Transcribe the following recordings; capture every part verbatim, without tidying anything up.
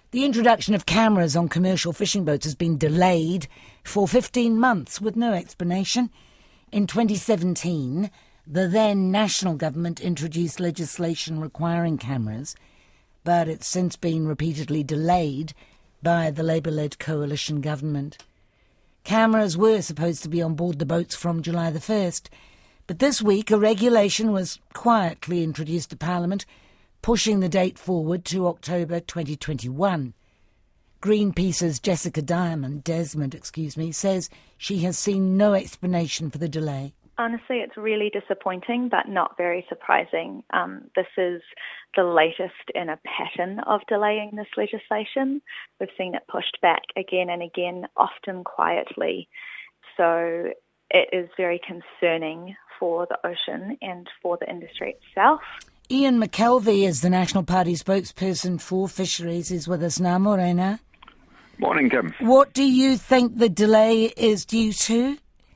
The introduction of cameras on commercial fishing boats has been delayed for fifteen months with no explanation. In twenty seventeen, the then national government introduced legislation requiring cameras, but it's since been repeatedly delayed by the Labour-led coalition government. Cameras were supposed to be on board the boats from July the first, but this week a regulation was quietly introduced to Parliament, pushing the date forward to October twenty twenty-one. Greenpeace's Jessica Diamond, Desmond, excuse me, says she has seen no explanation for the delay. Honestly, it's really disappointing, but not very surprising. Um, this is the latest in a pattern of delaying this legislation. We've seen it pushed back again and again, often quietly. So it is very concerning for the ocean and for the industry itself. Ian McKelvey is the National Party spokesperson for fisheries, is with us now. Morena. Morning, Kim. What do you think the delay is due to?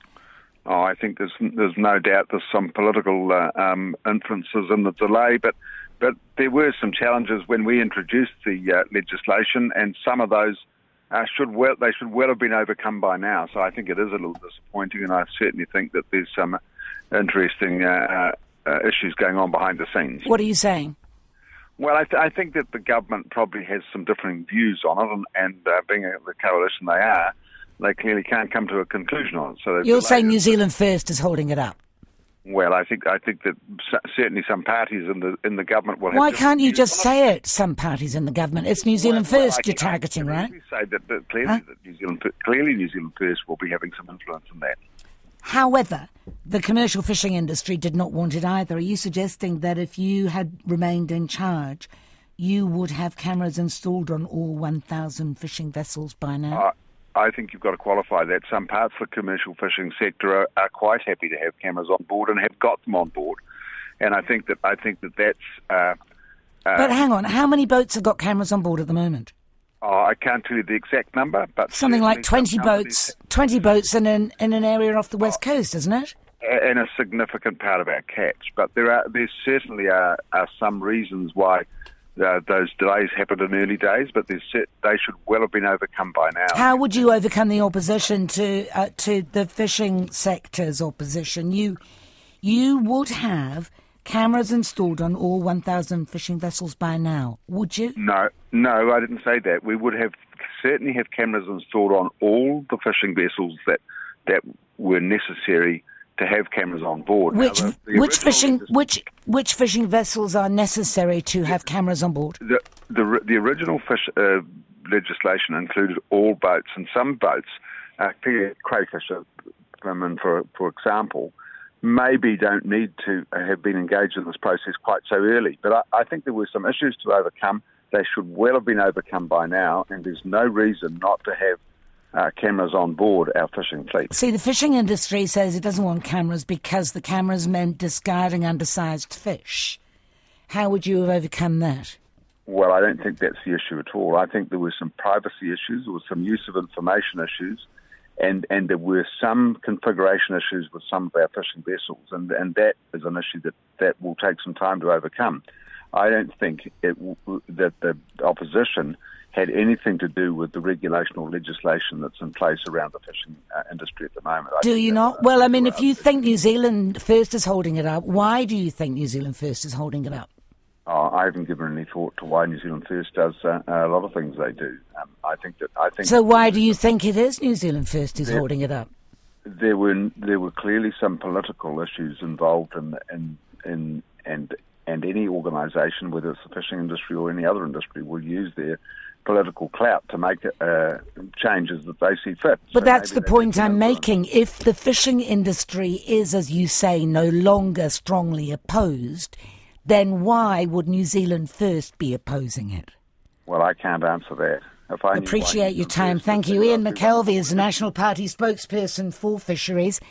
Oh, I think there's there's no doubt there's some political uh, um, influences in the delay, but but there were some challenges when we introduced the uh, legislation, and some of those uh, should well they should well have been overcome by now. So I think it is a little disappointing, and I certainly think that there's some interesting uh, uh, issues going on behind the scenes. What are you saying? Well, I, th- I think that the government probably has some differing views on it, and, and uh, being a, the coalition they are, they clearly can't come to a conclusion on it. So you're saying New Zealand First is holding it up? Well, I think I think that certainly some parties in the in the government will. Why have can't you just it. say it? Some parties in the government. It's New Zealand well, First well, you're can, targeting, I right? Say that, that clearly huh? that New Zealand clearly New Zealand First will be having some influence in that. However, the commercial fishing industry did not want it either. Are you suggesting that if you had remained in charge, you would have cameras installed on all one thousand fishing vessels by now? Uh, I think you've got to qualify that. Some parts of the commercial fishing sector are, are quite happy to have cameras on board and have got them on board, and I think that I think that that's. Uh, uh, but hang on, how many boats have got cameras on board at the moment? Oh, I can't tell you the exact number, but something like twenty boats. Twenty boats in an in an area off the west oh, coast, isn't it? And a significant part of our catch. But there are there certainly are, are some reasons why. Uh, those delays happened in early days, but they should well have been overcome by now. How would you overcome the opposition to uh, to the fishing sector's opposition? You you would have cameras installed on all one thousand fishing vessels by now, would you? No, no, I didn't say that. We would have certainly have cameras installed on all the fishing vessels that that were necessary to have cameras on board. Which now, the, the which fishing legis- which which fishing vessels are necessary to have cameras on board? The the, the original fish uh, legislation included all boats, and some boats, uh, crayfish, fishermen, for for example, maybe don't need to have been engaged in this process quite so early. But I, I think there were some issues to overcome. They should well have been overcome by now, and there's no reason not to have Uh, cameras on board our fishing fleet. See, the fishing industry says it doesn't want cameras because the cameras meant discarding undersized fish. How would you have overcome that? Well, I don't think that's the issue at all. I think there were some privacy issues, there was some use of information issues, and, and there were some configuration issues with some of our fishing vessels, and, and that is an issue that, that will take some time to overcome. I don't think it, that the opposition had anything to do with the regulation or legislation that's in place around the fishing uh, industry at the moment. I do you not? Well, I mean, if you think New Zealand First is holding it up, why do you think New Zealand First is holding it up? Oh, I haven't given any thought to why New Zealand First does uh, a lot of things they do. Um, I think that I think. So why do you think it is New Zealand First is there, holding it up? There were there were clearly some political issues involved in in in and and any organisation, whether it's the fishing industry or any other industry, will use their political clout to make uh, changes that they see fit. But so that's the point I'm influence. making. If the fishing industry is, as you say, no longer strongly opposed, then why would New Zealand First be opposing it? Well, I can't answer that. If I Appreciate your time. Thank you. Ian McKelvey is the National Party spokesperson for fisheries.